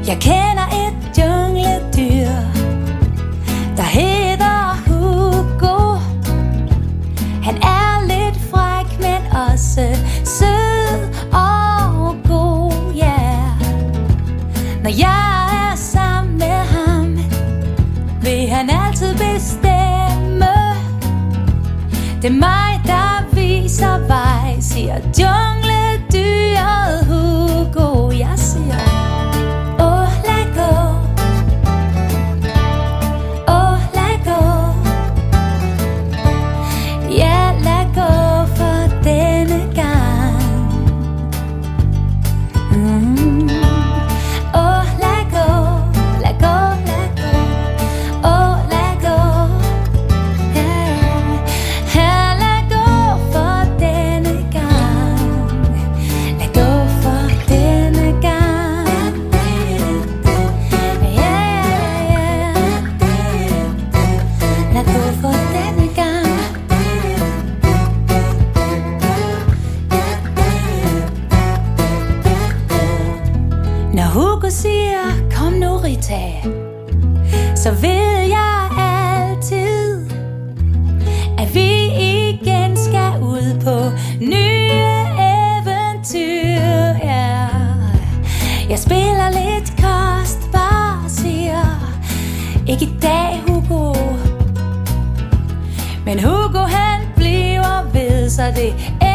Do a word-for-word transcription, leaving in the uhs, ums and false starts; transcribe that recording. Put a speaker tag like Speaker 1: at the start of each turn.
Speaker 1: Jeg kender et jungledyr, der hedder Hugo. Han er lidt fræk, men også sød og god, ja yeah. Når jeg er sammen med ham, vil han altid bestemme. Det er mig, der viser vej, siger jungledyret Hugo. Jeg siger så ved jeg altid, at vi igen skal ud på nye eventyr, ja. Jeg spiller lidt kostbar, siger ikke i dag, Hugo. Men Hugo han bliver ved, så det